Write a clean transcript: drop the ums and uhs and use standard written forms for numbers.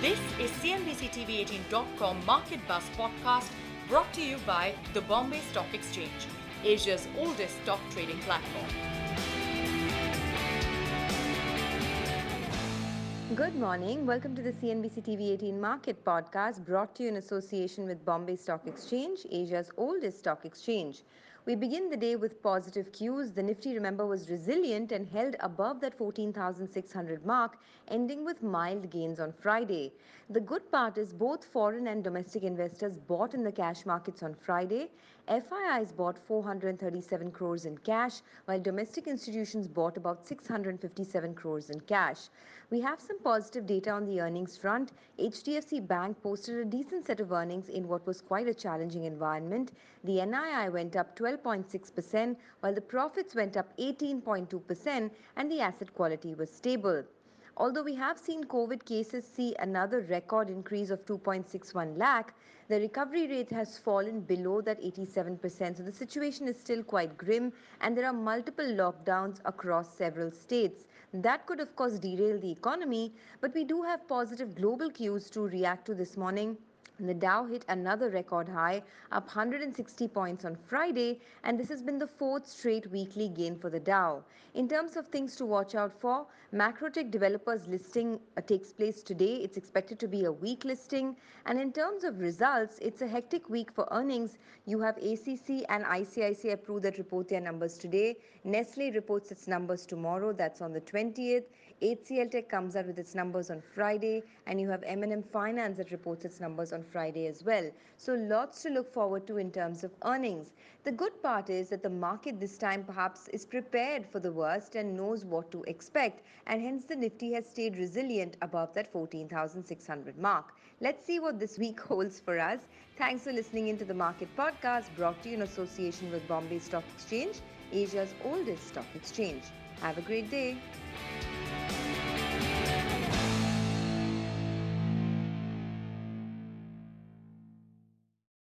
This is CNBC-TV18.com Market Buzz podcast brought to you by the Bombay Stock Exchange, Asia's oldest stock trading platform. Good morning. Welcome to the CNBC TV 18 Market Podcast brought to you in association with Bombay Stock Exchange, Asia's oldest stock exchange. We begin the day with positive cues. The Nifty, remember, was resilient and held above that 14,600 mark, ending with mild gains on Friday. The good part is both foreign and domestic investors bought in the cash markets on Friday. FIIs bought 437 crores in cash, while domestic institutions bought about 657 crores in cash. We have some positive data on the earnings front. HDFC Bank posted a decent set of earnings in what was quite a challenging environment. The NII went up 12.6%, while the profits went up 18.2%, and the asset quality was stable. Although we have seen COVID cases see another record increase of 2.61 lakh, the recovery rate has fallen below that 87%. So the situation is still quite grim, and there are multiple lockdowns across several states. That could, of course, derail the economy, but we do have positive global cues to react to this morning. The Dow hit another record high, up 160 points on Friday, and this has been the fourth straight weekly gain for the Dow. In terms of things to watch out for, Macrotech Developers listing takes place today. It's expected to be a weak listing. And in terms of results, it's a hectic week for earnings. You have ACC and ICICI Pru that report their numbers today. Nestle reports its numbers tomorrow, that's on the 20th. HCL Tech comes out with its numbers on Friday, and you have M&M Finance that reports its numbers on Friday as well. So lots to look forward to in terms of earnings. The good part is that the market this time perhaps is prepared for the worst and knows what to expect, and hence the Nifty has stayed resilient above that 14,600 mark. Let's see what this week holds for us. Thanks for listening into the Market Podcast brought to you in association with Bombay Stock Exchange, Asia's oldest stock exchange. Have a great day.